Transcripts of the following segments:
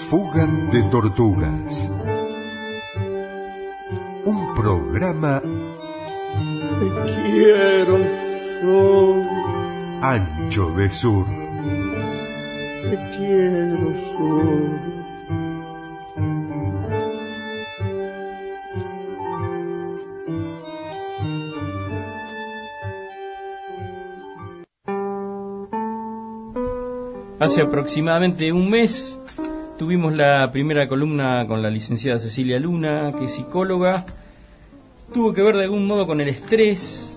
Fuga de tortugas. Un programa Te quiero, Sol. ancho de sur. Te quiero, Sol. Hace aproximadamente un mes tuvimos la primera columna con la licenciada Cecilia Luna, que es psicóloga. Tuvo que ver de algún modo con el estrés,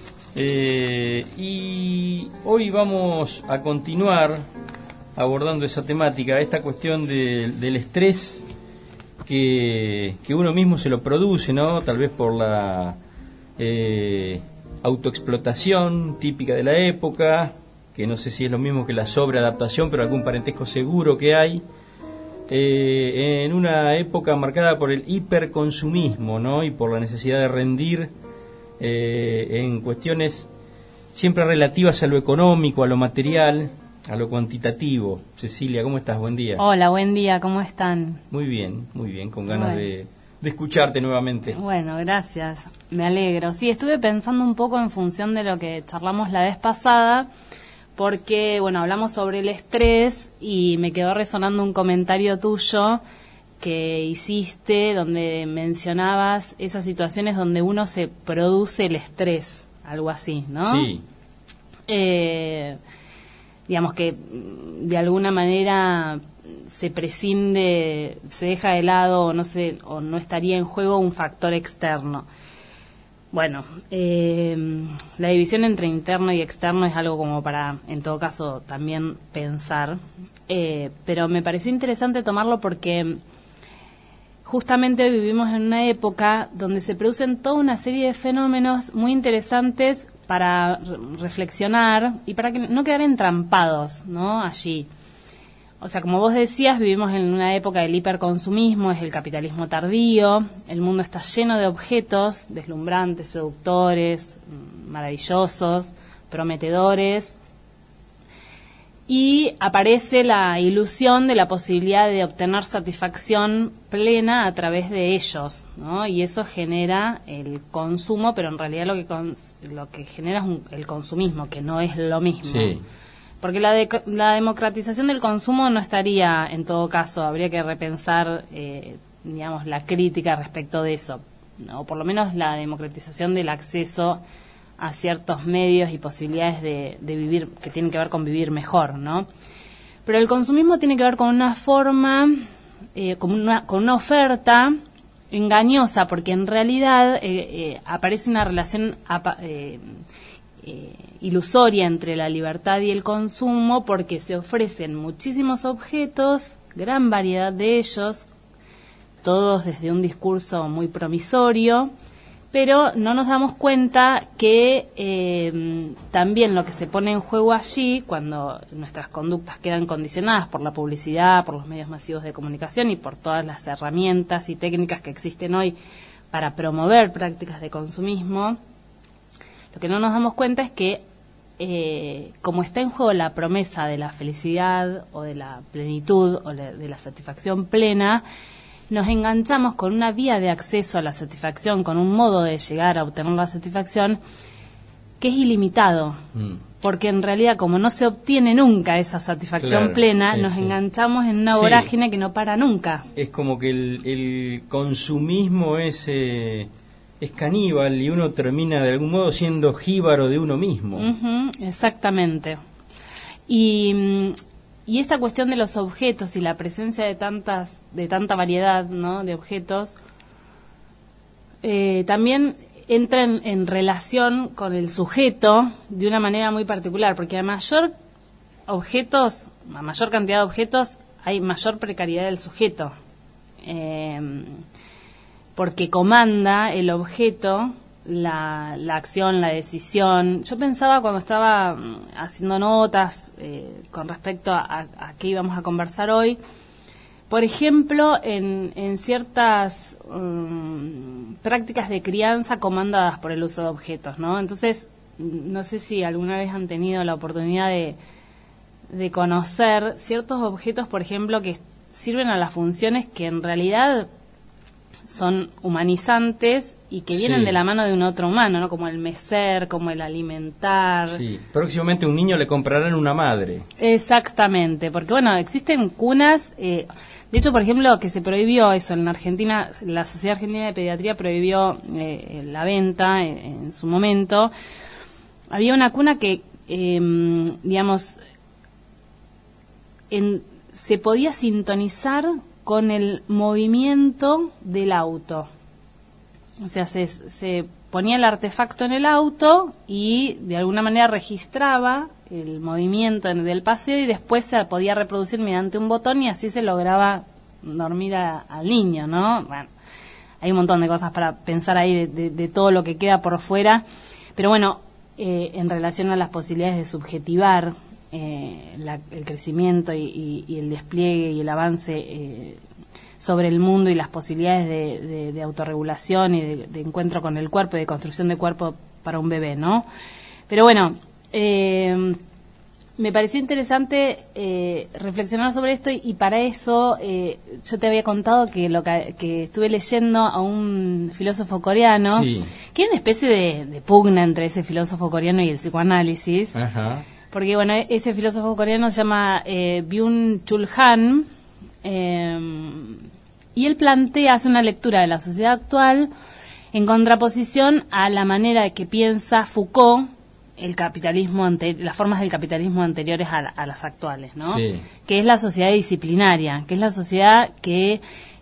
y hoy vamos a continuar abordando esa temática, esta cuestión del estrés que uno mismo se lo produce, ¿no? Tal vez por la autoexplotación típica de la época, que no sé si es lo mismo que la sobreadaptación, pero algún parentesco seguro que hay, en una época marcada por el hiperconsumismo, ¿no? Y por la necesidad de rendir en cuestiones siempre relativas a lo económico, a lo material, a lo cuantitativo. Cecilia, ¿cómo estás? Buen día. Hola, buen día, ¿cómo están? Muy bien, con ganas de escucharte nuevamente. Bueno, gracias, me alegro. Sí, estuve pensando un poco en función de lo que charlamos la vez pasada, porque, bueno, hablamos sobre el estrés y me quedó resonando un comentario tuyo que hiciste donde mencionabas esas situaciones donde uno se produce el estrés, algo así, ¿no? Sí. Digamos que de alguna manera se prescinde, se deja de lado o no estaría en juego un factor externo. Bueno, la división entre interno y externo es algo como para, en todo caso, también pensar, pero me pareció interesante tomarlo porque justamente vivimos en una época donde se producen toda una serie de fenómenos muy interesantes para reflexionar y para que no quedar entrampados, ¿no? Allí. O sea, como vos decías, vivimos en una época del hiperconsumismo, es el capitalismo tardío, el mundo está lleno de objetos deslumbrantes, seductores, maravillosos, prometedores, y aparece la ilusión de la posibilidad de obtener satisfacción plena a través de ellos, ¿no? Y eso genera el consumo, pero en realidad lo que genera es el consumismo, que no es lo mismo. Sí. Porque la democratización del consumo no estaría, en todo caso, habría que repensar, digamos, la crítica respecto de eso, ¿no? O por lo menos la democratización del acceso a ciertos medios y posibilidades de vivir, que tienen que ver con vivir mejor, ¿no? Pero el consumismo tiene que ver con una forma, con una oferta engañosa, porque en realidad aparece una relación ilusoria entre la libertad y el consumo, porque se ofrecen muchísimos objetos, gran variedad de ellos, todos desde un discurso muy promisorio, pero no nos damos cuenta que también lo que se pone en juego allí, cuando nuestras conductas quedan condicionadas por la publicidad, por los medios masivos de comunicación y por todas las herramientas y técnicas que existen hoy para promover prácticas de consumismo, lo que no nos damos cuenta es que como está en juego la promesa de la felicidad o de la plenitud o de la satisfacción plena, nos enganchamos con una vía de acceso a la satisfacción, con un modo de llegar a obtener la satisfacción que es ilimitado, porque en realidad como no se obtiene nunca esa satisfacción plena, nos enganchamos en una vorágine que no para nunca. Es como que el consumismo es caníbal y uno termina de algún modo siendo jíbaro de uno mismo. Exactamente. Y esta cuestión de los objetos y la presencia de tanta variedad, ¿no?, de objetos, también entra en relación con el sujeto de una manera muy particular, porque a mayor cantidad de objetos, hay mayor precariedad del sujeto. Porque comanda el objeto la acción, la decisión. Yo pensaba cuando estaba haciendo notas con respecto a qué íbamos a conversar hoy, por ejemplo, en ciertas prácticas de crianza comandadas por el uso de objetos, ¿no? Entonces, no sé si alguna vez han tenido la oportunidad de conocer ciertos objetos, por ejemplo, que sirven a las funciones que en realidad son humanizantes y que vienen Sí. de la mano de un otro humano, ¿no? Como el mecer, como el alimentar. Sí. Próximamente un niño le comprarán una madre. Exactamente, porque bueno, existen cunas, de hecho, por ejemplo, que se prohibió eso en Argentina, la Sociedad Argentina de Pediatría prohibió la venta en su momento. Había una cuna que, digamos, se podía sintonizar con el movimiento del auto. O sea, se ponía el artefacto en el auto y de alguna manera registraba el movimiento del paseo y después se podía reproducir mediante un botón y así se lograba dormir al niño, ¿no? Bueno, hay un montón de cosas para pensar ahí de todo lo que queda por fuera, pero bueno, en relación a las posibilidades de subjetivar el crecimiento y el despliegue y el avance sobre el mundo y las posibilidades de autorregulación y de encuentro con el cuerpo y de construcción de cuerpo para un bebé, ¿no? Pero bueno, me pareció interesante reflexionar sobre esto y para eso yo te había contado que estuve leyendo a un filósofo coreano, Sí. que hay una especie de pugna entre ese filósofo coreano y el psicoanálisis. Ajá. Porque, bueno, este filósofo coreano se llama Byung-Chul Han, y él hace una lectura de la sociedad actual en contraposición a la manera que piensa Foucault el capitalismo las formas del capitalismo anteriores a las actuales, ¿no? Sí. Que es la sociedad disciplinaria, que es la sociedad que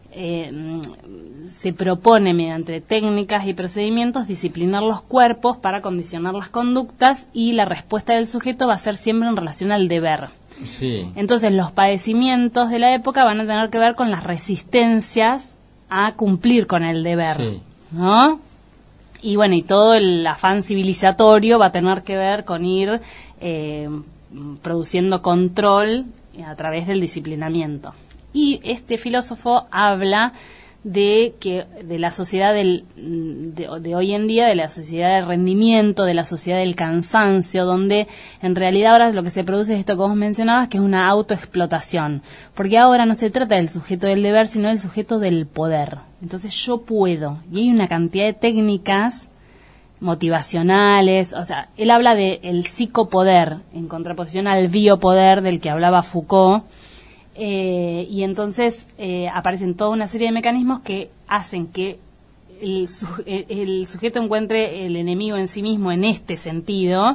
se propone mediante técnicas y procedimientos disciplinar los cuerpos para condicionar las conductas y la respuesta del sujeto va a ser siempre en relación al deber. Sí. Entonces los padecimientos de la época van a tener que ver con las resistencias a cumplir con el deber, Sí. ¿no? Y bueno, y todo el afán civilizatorio va a tener que ver con ir produciendo control a través del disciplinamiento. Y este filósofo habla de la sociedad de hoy en día, de la sociedad del rendimiento, de la sociedad del cansancio, donde en realidad ahora lo que se produce es esto que vos mencionabas, que es una autoexplotación, porque ahora no se trata del sujeto del deber, sino del sujeto del poder. Entonces yo puedo, y hay una cantidad de técnicas motivacionales, o sea, él habla del psicopoder en contraposición al biopoder del que hablaba Foucault. Y entonces aparecen toda una serie de mecanismos que hacen que el sujeto encuentre el enemigo en sí mismo en este sentido,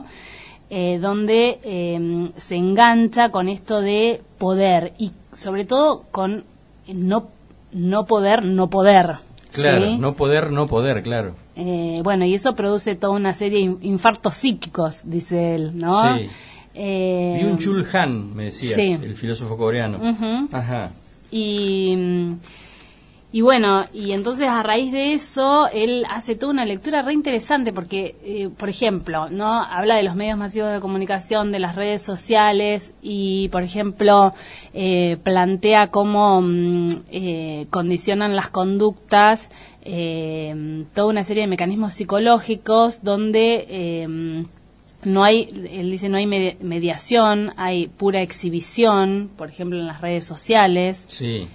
donde se engancha con esto de poder y sobre todo con no poder. Claro, ¿sí? no poder, claro. Bueno, y eso produce toda una serie de infartos psíquicos, dice él, ¿no? Sí. Byung-Chul Han, me decías, sí. el filósofo coreano. Uh-huh. Ajá. Y bueno, y entonces a raíz de eso él hace toda una lectura re interesante porque, por ejemplo, no habla de los medios masivos de comunicación, de las redes sociales y, por ejemplo, plantea cómo condicionan las conductas, toda una serie de mecanismos psicológicos donde no hay, él dice, no hay mediación, hay pura exhibición, por ejemplo, en las redes sociales. Sí.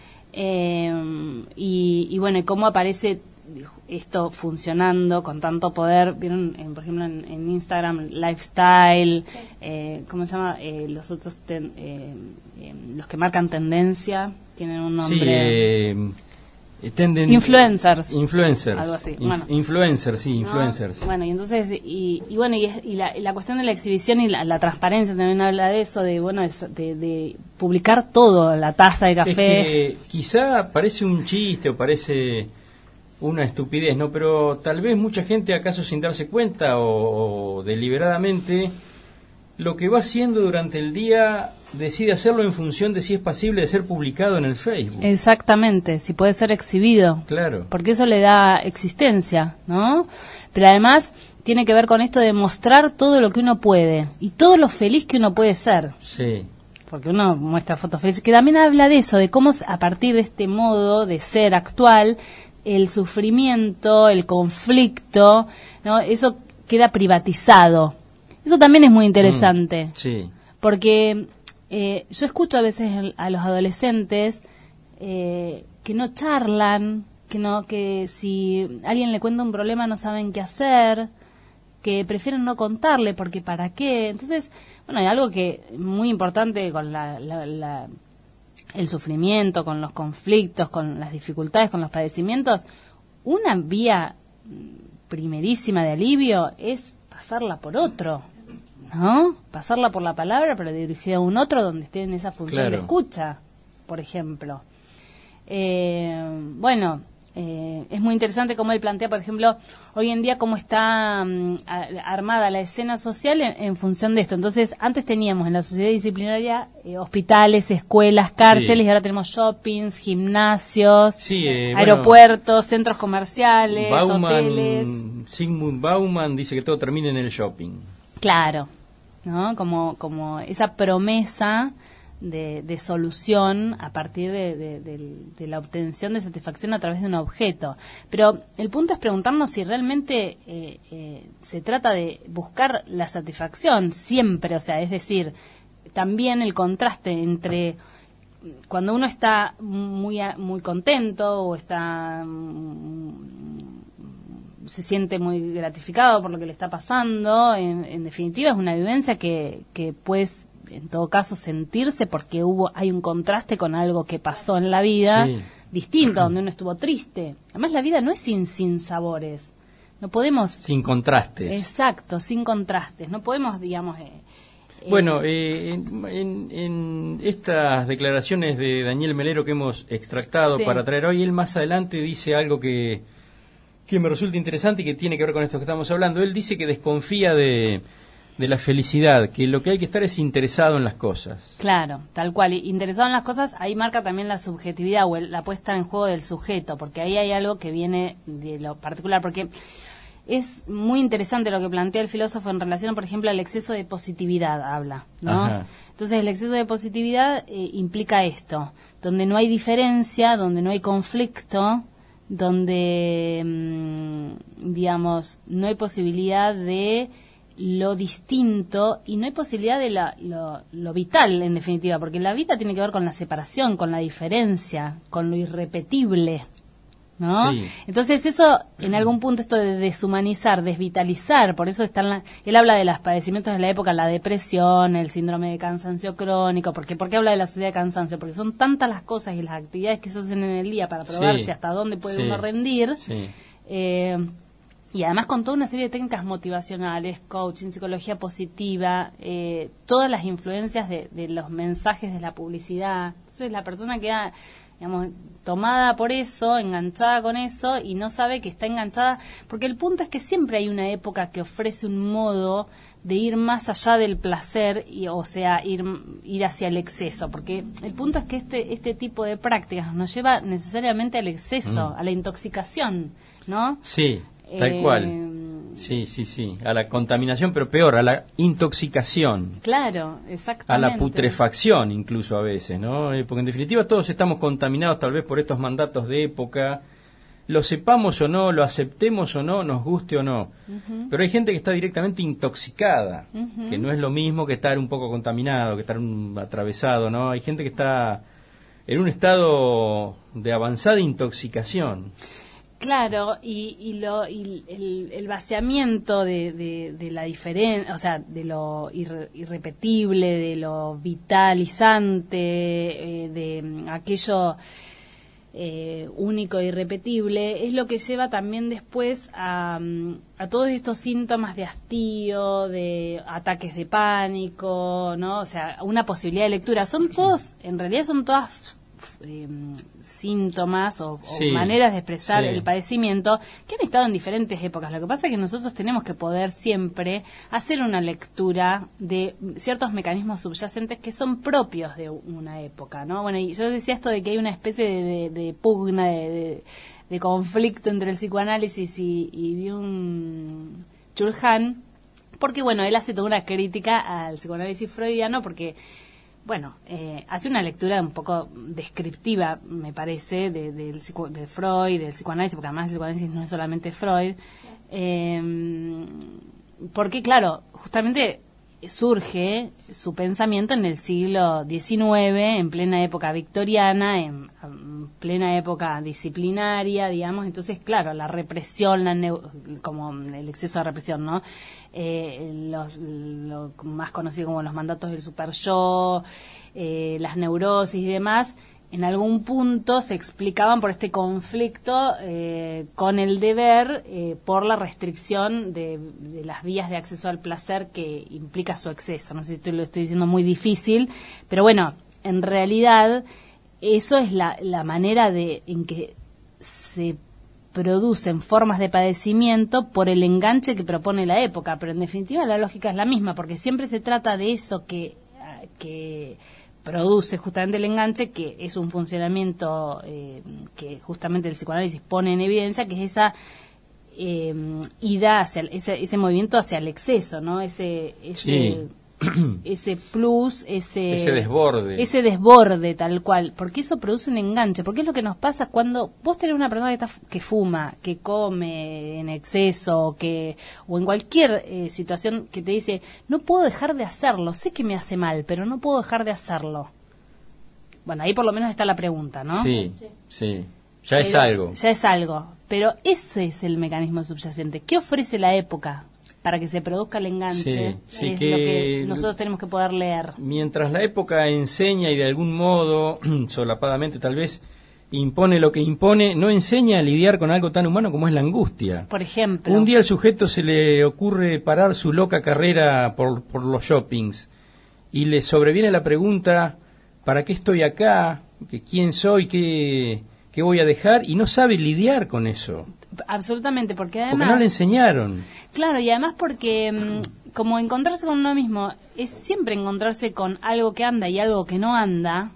Y bueno, y cómo aparece esto funcionando con tanto poder. Vieron, por ejemplo, en Instagram, lifestyle, ¿cómo se llama? Los otros, los que marcan tendencia, tienen un nombre. Sí, Influencers. Algo así. Bueno. Influencers, sí, influencers. ¿No? Bueno, y entonces, y bueno, y la cuestión de la exhibición y la transparencia también habla de eso, de publicar todo, la taza de café. Es que quizá parece un chiste o parece una estupidez, ¿no? Pero tal vez mucha gente, acaso sin darse cuenta o deliberadamente, lo que va haciendo durante el día decide hacerlo en función de si es pasible de ser publicado en el Facebook. Exactamente, si puede ser exhibido. Claro. Porque eso le da existencia, ¿no? Pero además tiene que ver con esto de mostrar todo lo que uno puede y todo lo feliz que uno puede ser. Sí. Porque uno muestra fotos felices, que también habla de eso, de cómo a partir de este modo de ser actual, el sufrimiento, el conflicto, ¿no? Eso queda privatizado. Eso también es muy interesante. Sí. Porque yo escucho a veces a los adolescentes que no charlan, que si alguien le cuenta un problema no saben qué hacer, que prefieren no contarle porque ¿para qué? Entonces, bueno, hay algo que muy importante con el sufrimiento, con los conflictos, con las dificultades, con los padecimientos. Una vía primerísima de alivio es pasarla por otro, ¿no? Pasarla por la palabra, pero dirigida a un otro donde esté en esa función de escucha, por ejemplo. Es muy interesante cómo él plantea, por ejemplo, hoy en día cómo está armada la escena social en función de esto. Entonces, antes teníamos en la sociedad disciplinaria hospitales, escuelas, cárceles, y ahora tenemos shoppings, gimnasios, aeropuertos, centros comerciales, hoteles. Zygmunt Bauman dice que todo termina en el shopping. Claro, ¿no? Como esa promesa de solución a partir de la obtención de satisfacción a través de un objeto. Pero el punto es preguntarnos si realmente se trata de buscar la satisfacción siempre, o sea, es decir, también el contraste entre cuando uno está muy contento o está se siente muy gratificado por lo que le está pasando, en definitiva es una vivencia que pues en todo caso sentirse porque hay un contraste con algo que pasó en la vida distinto, donde uno estuvo triste. Además la vida no es sin sabores, no podemos... Sin contrastes. Exacto, sin contrastes, no podemos, digamos... en estas declaraciones de Daniel Melero que hemos extractado para traer hoy, él más adelante dice algo que me resulta interesante y que tiene que ver con esto que estamos hablando. Él dice que desconfía de la felicidad, que lo que hay que estar es interesado en las cosas. Claro, tal cual. Interesado en las cosas, ahí marca también la subjetividad o la puesta en juego del sujeto, porque ahí hay algo que viene de lo particular, porque es muy interesante lo que plantea el filósofo en relación, por ejemplo, al exceso de positividad, habla, ¿no? Ajá. Entonces, el exceso de positividad implica esto, donde no hay diferencia, donde no hay conflicto, donde, digamos, no hay posibilidad de lo distinto y no hay posibilidad de lo vital, en definitiva, porque la vida tiene que ver con la separación, con la diferencia, con lo irrepetible, ¿no? Sí. Entonces eso, en algún punto, esto de deshumanizar, desvitalizar, por eso él habla de los padecimientos de la época, la depresión, el síndrome de cansancio crónico. ¿Por qué habla de la sociedad de cansancio? Porque son tantas las cosas y las actividades que se hacen en el día para probarse hasta dónde puede uno rendir, y además con toda una serie de técnicas motivacionales, coaching, psicología positiva, todas las influencias de los mensajes de la publicidad. Entonces la persona queda, digamos, tomada por eso, enganchada con eso, y no sabe que está enganchada, porque el punto es que siempre hay una época que ofrece un modo de ir más allá del placer, o sea, ir hacia el exceso, porque el punto es que este tipo de prácticas nos lleva necesariamente al exceso, a la intoxicación, ¿no? Sí. Tal cual. Sí, a la contaminación, pero peor, a la intoxicación. Claro, exactamente. A la putrefacción incluso a veces, ¿no? Porque en definitiva todos estamos contaminados tal vez por estos mandatos de época, lo sepamos o no, lo aceptemos o no, nos guste o no. Pero hay gente que está directamente intoxicada, que no es lo mismo que estar un poco contaminado, que estar atravesado, ¿no? Hay gente que está en un estado de avanzada intoxicación. Claro, y el vaciamiento de la diferencia, o sea, de lo irrepetible, de lo vitalizante, de aquello único e irrepetible, es lo que lleva también después a todos estos síntomas de hastío, de ataques de pánico, ¿no? O sea, una posibilidad de lectura. En realidad son todas síntomas o maneras de expresar el padecimiento que han estado en diferentes épocas. Lo que pasa es que nosotros tenemos que poder siempre hacer una lectura de ciertos mecanismos subyacentes que son propios de una época, ¿no? Bueno, y yo decía esto de que hay una especie de pugna, de conflicto entre el psicoanálisis y Byung-Chul Han, porque, bueno, él hace toda una crítica al psicoanálisis freudiano porque... Bueno, hace una lectura un poco descriptiva, me parece, de Freud, del psicoanálisis, porque además el psicoanálisis no es solamente Freud, porque, claro, justamente surge su pensamiento en el siglo XIX, en plena época victoriana, en plena época disciplinaria, digamos, entonces, claro, la represión, como el exceso de represión, ¿no? Lo más conocido como los mandatos del super yo, las neurosis y demás, en algún punto se explicaban por este conflicto con el deber por la restricción de las vías de acceso al placer que implica su exceso. No sé si lo estoy diciendo muy difícil, pero bueno, en realidad eso es la manera en que se producen formas de padecimiento por el enganche que propone la época, pero en definitiva la lógica es la misma, porque siempre se trata de eso que produce justamente el enganche, que es un funcionamiento que justamente el psicoanálisis pone en evidencia, que es esa ida hacia ese movimiento hacia el exceso, ¿no? Ese plus, ese desborde tal cual, porque eso produce un enganche, porque es lo que nos pasa cuando vos tenés una persona que fuma, que come en exceso, o en cualquier situación que te dice, no puedo dejar de hacerlo, sé que me hace mal, pero no puedo dejar de hacerlo. Bueno, ahí por lo menos está la pregunta, ¿no? Sí. Ya es algo. Pero ese es el mecanismo subyacente. ¿Qué ofrece la época para que se produzca el enganche? Sí, es lo que nosotros tenemos que poder leer. Mientras la época enseña y de algún modo, solapadamente tal vez, impone lo que impone, no enseña a lidiar con algo tan humano como es la angustia. Por ejemplo. Un día al sujeto se le ocurre parar su loca carrera por los shoppings y le sobreviene la pregunta, ¿para qué estoy acá? ¿Quién soy? ¿Qué voy a dejar? Y no sabe lidiar con eso. Absolutamente, porque además... Porque no le enseñaron. Claro, y además porque como encontrarse con uno mismo es siempre encontrarse con algo que anda y algo que no anda,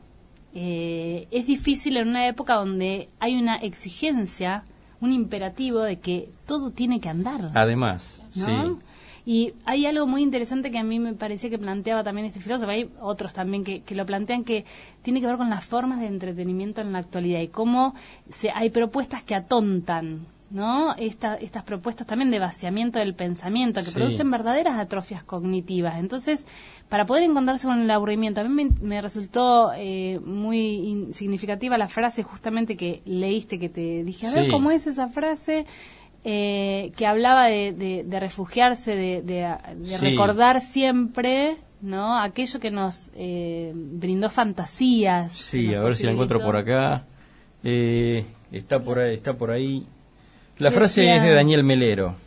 es difícil en una época donde hay una exigencia, un imperativo de que todo tiene que andar. Además, ¿no? sí. Y hay algo muy interesante que a mí me parecía que planteaba también este filósofo, hay otros también que lo plantean, que tiene que ver con las formas de entretenimiento en la actualidad y cómo hay propuestas que atontan, ¿no? Estas propuestas también de vaciamiento del pensamiento que producen verdaderas atrofias cognitivas. Entonces, para poder encontrarse con el aburrimiento, a mí me resultó muy significativa la frase justamente que leíste, que te dije, a ver cómo es esa frase, que hablaba de refugiarse, de recordar siempre, ¿no? Aquello que nos brindó fantasías. Sí, a ver si la encuentro por acá. Está por ahí. La frase es de Daniel Melero.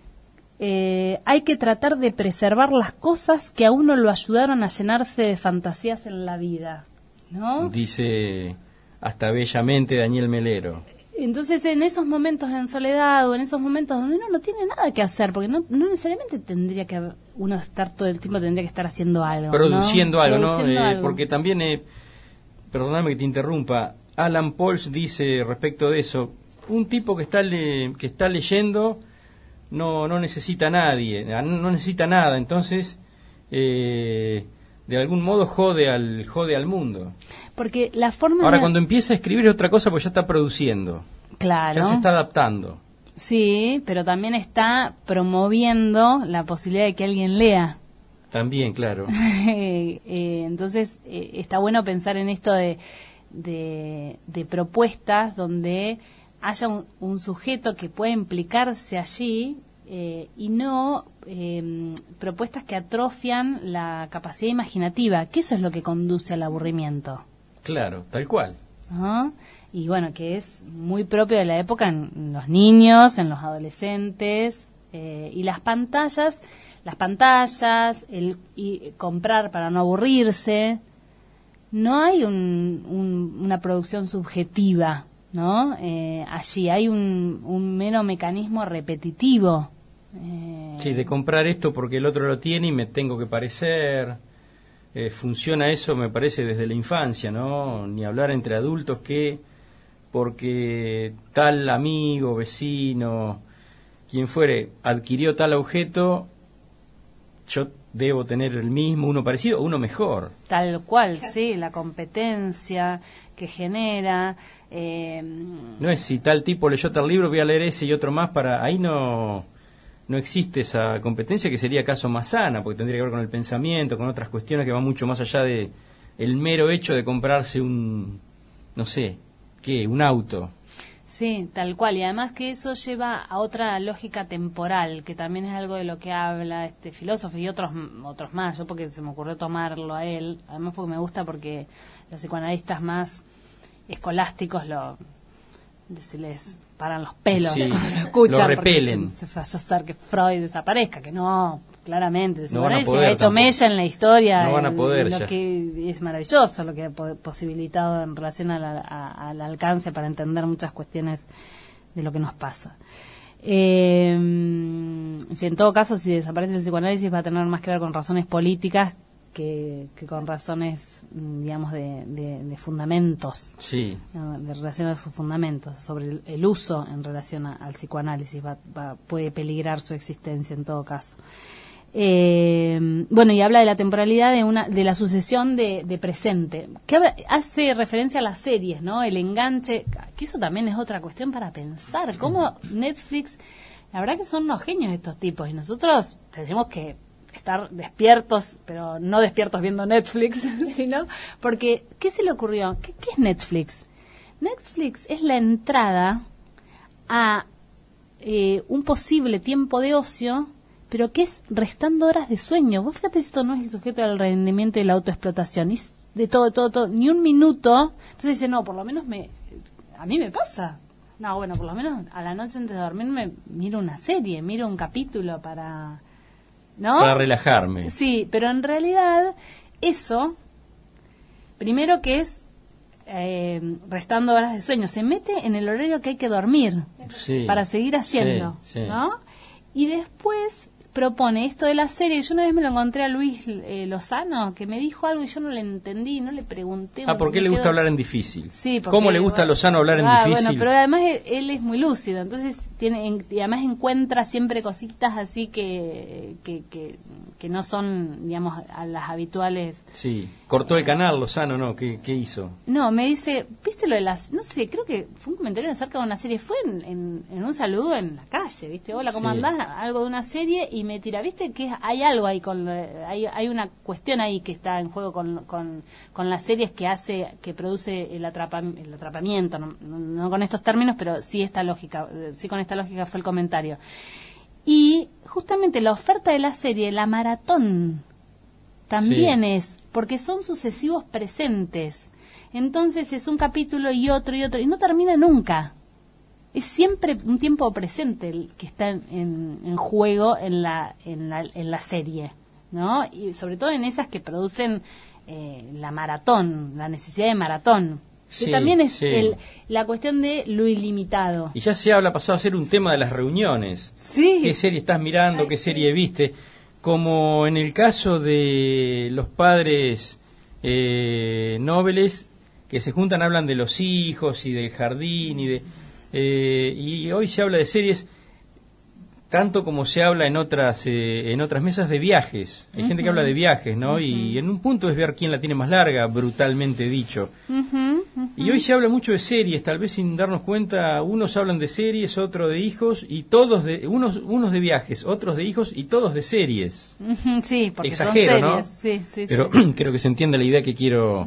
Hay que tratar de preservar las cosas que a uno lo ayudaron a llenarse de fantasías en la vida, ¿no? Dice hasta bellamente Daniel Melero. Entonces, en esos momentos en soledad o en esos momentos donde uno no tiene nada que hacer, porque no necesariamente tendría que uno estar todo el tiempo, tendría que estar haciendo algo, produciendo ¿no? algo, Produciendo ¿no? algo. Porque también, perdóname que te interrumpa, Alan Pauls dice respecto de eso, un tipo que está leyendo no necesita a nadie, no necesita nada, entonces de algún modo jode al mundo. Porque la forma ahora cuando empieza a escribir es otra cosa, porque ya está produciendo. Claro. Ya se está adaptando. Sí, pero también está promoviendo la posibilidad de que alguien lea. También, claro. Entonces está bueno pensar en esto de propuestas donde haya un sujeto que pueda implicarse allí y no propuestas que atrofian la capacidad imaginativa, que eso es lo que conduce al aburrimiento. Claro, tal cual. ¿No? Y bueno, que es muy propio de la época en los niños, en los adolescentes, y las pantallas, y comprar para no aburrirse. No hay una producción subjetiva, ¿no? Allí hay un mero mecanismo repetitivo. Sí, de comprar esto porque el otro lo tiene y me tengo que parecer. Funciona eso, me parece, desde la infancia, ¿no? Ni hablar entre adultos que porque tal amigo, vecino, quien fuere, adquirió tal objeto, yo debo tener el mismo, uno parecido o uno mejor. Tal cual, sí, la competencia que genera. No es si tal tipo leyó tal libro, voy a leer ese y otro más para... Ahí no existe esa competencia, que sería acaso más sana, porque tendría que ver con el pensamiento, con otras cuestiones que van mucho más allá de el mero hecho de comprarse un, no sé, ¿qué? Un auto. Sí, tal cual. Y además que eso lleva a otra lógica temporal, que también es algo de lo que habla este filósofo y otros más. Yo porque se me ocurrió tomarlo a él, además porque me gusta porque los psicoanalistas más escolásticos se les paran los pelos Sí, cuando lo escuchan. lo repelen. Se vaya a hacer que Freud desaparezca, que no, claramente. No van a Se poder ha hecho tampoco. mella en la historia. No van a poder lo ya. que es maravilloso lo que ha posibilitado en relación al alcance para entender muchas cuestiones de lo que nos pasa. Si en todo caso, si desaparece el psicoanálisis, va a tener más que ver con razones políticas que con razones, digamos, de fundamentos, Sí. ¿no? De relación a sus fundamentos, sobre el uso en relación al psicoanálisis, puede peligrar su existencia en todo caso. Bueno, y habla de la temporalidad de la sucesión de presente, que hace referencia a las series, ¿no? El enganche, que eso también es otra cuestión para pensar, cómo Netflix, la verdad que son unos genios estos tipos, y nosotros tenemos que estar despiertos, pero no despiertos viendo Netflix, sino porque, ¿qué se le ocurrió? ¿Qué es Netflix? Netflix es la entrada a un posible tiempo de ocio, pero que es restando horas de sueño. Vos fíjate si esto no es el sujeto del rendimiento y la autoexplotación, es de todo, ni un minuto. Entonces dice, no, por lo menos a mí me pasa. No, bueno, por lo menos a la noche antes de dormirme miro una serie, miro un capítulo para... ¿no? Para relajarme. Sí, pero en realidad eso, primero que es restando horas de sueño, se mete en el horario que hay que dormir Sí. para seguir haciendo, Sí, sí. ¿no? Y después propone esto de la serie. Yo una vez me lo encontré a Luis Lozano, que me dijo algo y yo no le entendí, no le pregunté. ¿Por qué le gusta hablar en difícil? Sí, porque, ¿Cómo le gusta a Lozano hablar en difícil? Bueno, pero además él es muy lúcido, entonces y además encuentra siempre cositas así que no son, digamos, a las habituales. Sí, cortó el canal Lozano, ¿no? ¿Qué hizo? No, me dice, ¿viste lo de las...? No sé, creo que fue un comentario acerca de una serie. Fue en un saludo en la calle, ¿viste? Hola, ¿cómo Sí. andás? Algo de una serie y me tira, ¿viste? Que hay algo ahí, hay una cuestión ahí que está en juego con las series que produce el atrapamiento. No con estos términos, pero sí con esta lógica fue el comentario. Y justamente la oferta de la serie, la maratón, también es, porque son sucesivos presentes. Entonces es un capítulo y otro, y no termina nunca. Es siempre un tiempo presente el que está en juego en la serie, ¿no? Y sobre todo en esas que producen la maratón, la necesidad de maratón. Sí, que también es sí. la cuestión de lo ilimitado. Y ya se ha pasado a ser un tema de las reuniones. Sí. ¿Qué serie estás mirando? ¿Qué serie viste? Como en el caso de los padres nobles que se juntan, hablan de los hijos y del jardín y hoy se habla de series tanto como se habla en otras mesas de viajes. Hay gente que habla de viajes, ¿no? Y en un punto es ver quién la tiene más larga, brutalmente dicho. Y hoy se habla mucho de series, tal vez sin darnos cuenta. Unos hablan de series, otros de hijos, y todos unos de viajes, otros de hijos y todos de series. Sí, porque Exagero, son series. ¿no? Sí, Pero sí. creo que se entiende la idea que quiero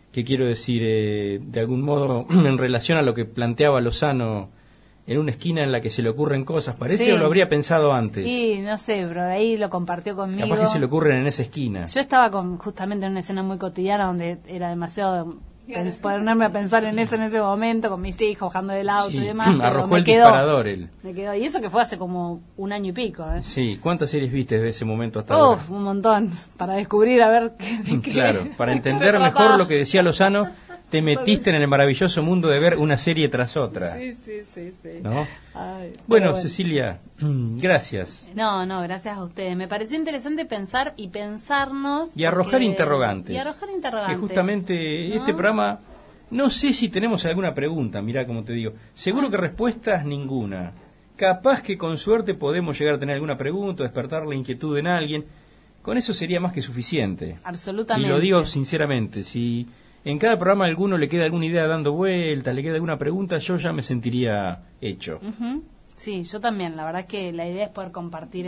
decir de algún modo en relación a lo que planteaba Lozano en una esquina en la que se le ocurren cosas. ¿Parece Sí. o lo habría pensado antes? Sí, no sé, pero ahí lo compartió conmigo. Capaz que se le ocurren en esa esquina. Yo estaba justamente en una escena muy cotidiana donde era demasiado ponerme a pensar en eso en ese momento, con mis hijos bajando del auto Sí, y demás. pero arrojó me el quedó, disparador él. Me quedó. Y eso que fue hace como un año y pico. Sí, ¿cuántas series viste desde ese momento hasta ahora? Un montón. Para descubrir, a ver qué. Claro, para se entender trataba. mejor lo que decía Lozano, te metiste en el maravilloso mundo de ver una serie tras otra. Sí. ¿No? Ay, Bueno, pero Cecilia, gracias. No, gracias a ustedes. Me pareció interesante pensar y pensarnos. Y arrojar interrogantes. Que justamente ¿no? este programa, no sé si tenemos alguna pregunta, mirá como te digo. Seguro que respuestas ninguna. Capaz que con suerte podemos llegar a tener alguna pregunta, despertar la inquietud en alguien. Con eso sería más que suficiente. Absolutamente. Y lo digo sinceramente, si en cada programa a alguno le queda alguna idea dando vueltas, le queda alguna pregunta, yo ya me sentiría hecho. Sí, yo también. La verdad es que la idea es poder compartir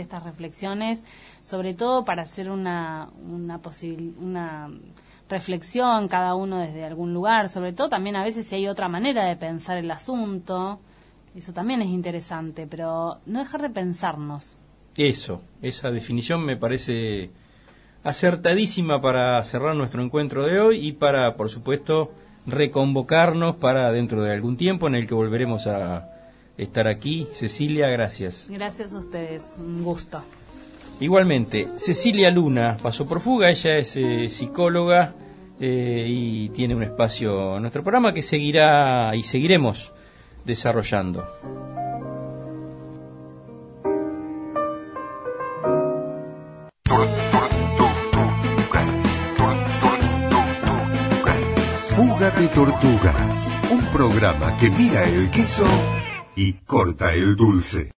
reflexión, cada uno desde algún lugar, sobre todo también a veces si hay otra manera de pensar el asunto, eso también es interesante, pero no dejar de pensarnos. Eso, esa definición me parece acertadísima para cerrar nuestro encuentro de hoy y para, por supuesto, reconvocarnos para dentro de algún tiempo en el que volveremos a estar aquí. Cecilia, gracias. Gracias a ustedes, un gusto. Igualmente, Cecilia Luna pasó por fuga, ella es psicóloga y tiene un espacio en nuestro programa que seguirá y seguiremos desarrollando. Fuga de Tortugas, un programa que mira el queso y corta el dulce.